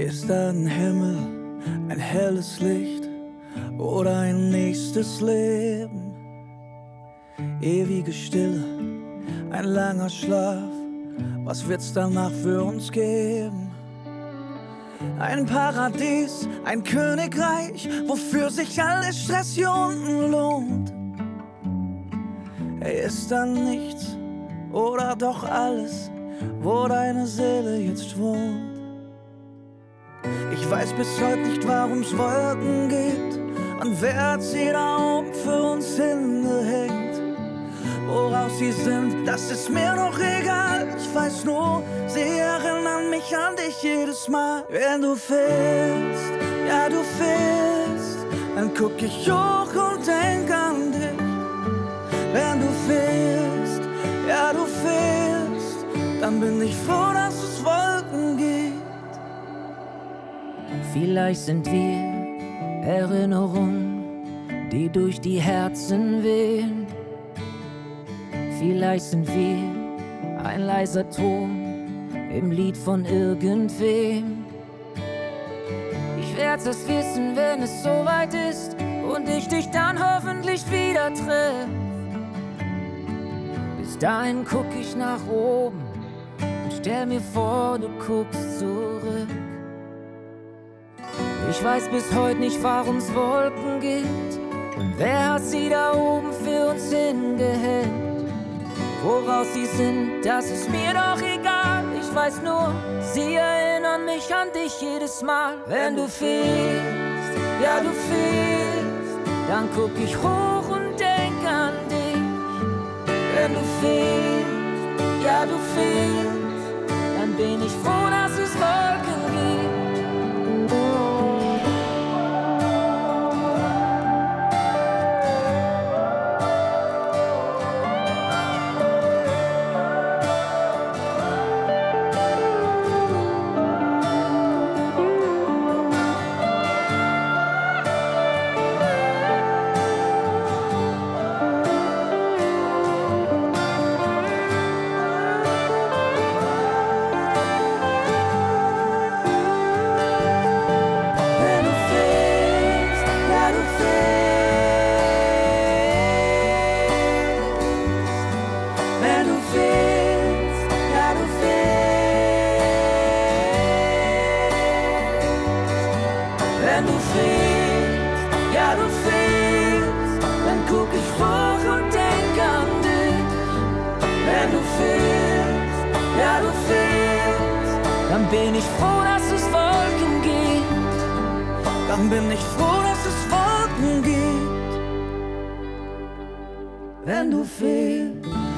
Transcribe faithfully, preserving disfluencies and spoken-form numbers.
Ist da ein Himmel, ein helles Licht oder ein nächstes Leben? Ewige Stille, ein langer Schlaf, was wird's danach für uns geben? Ein Paradies, ein Königreich, wofür sich alles Stress hier unten lohnt. Hey, ist da nichts oder doch alles, wo deine Seele jetzt wohnt? Ich weiß bis heute nicht, warum's Wolken gibt und wer hat sie da oben für uns hingehängt. Woraus sie sind, das ist mir doch egal. Ich weiß nur, sie erinnern mich an dich jedes Mal. Wenn du fehlst, ja du fehlst, dann guck ich hoch und denk an dich. Wenn du fehlst, ja du fehlst, dann bin ich froh, dass es Wolken gibt. Vielleicht sind wir Erinnerungen, die durch die Herzen wehen. Vielleicht sind wir ein leiser Ton im Lied von irgendwem. Ich werd's erst wissen, wenn es soweit ist und ich dich dann hoffentlich wieder treff. Bis dahin guck ich nach oben und stell mir vor, du guckst zurück. Ich weiß bis heute nicht, warum's Wolken gibt und wer hat sie da oben für uns hingehängt. Woraus sie sind, das ist mir doch egal. Ich weiß nur, sie erinnern mich an dich jedes Mal. Wenn du fehlst, ja du fehlst, dann guck ich hoch und denk an dich. Wenn du fehlst, ja du fehlst, dann bin ich froh, dass es Wolken gibt. Wenn du fehlst, ja du fehlst, dann guck ich hoch und denk an dich. Wenn du fehlst, ja du fehlst, Dann bin ich froh, dass es Wolken gibt. dann bin ich froh, dass es Wolken gibt. Wenn du fehlst.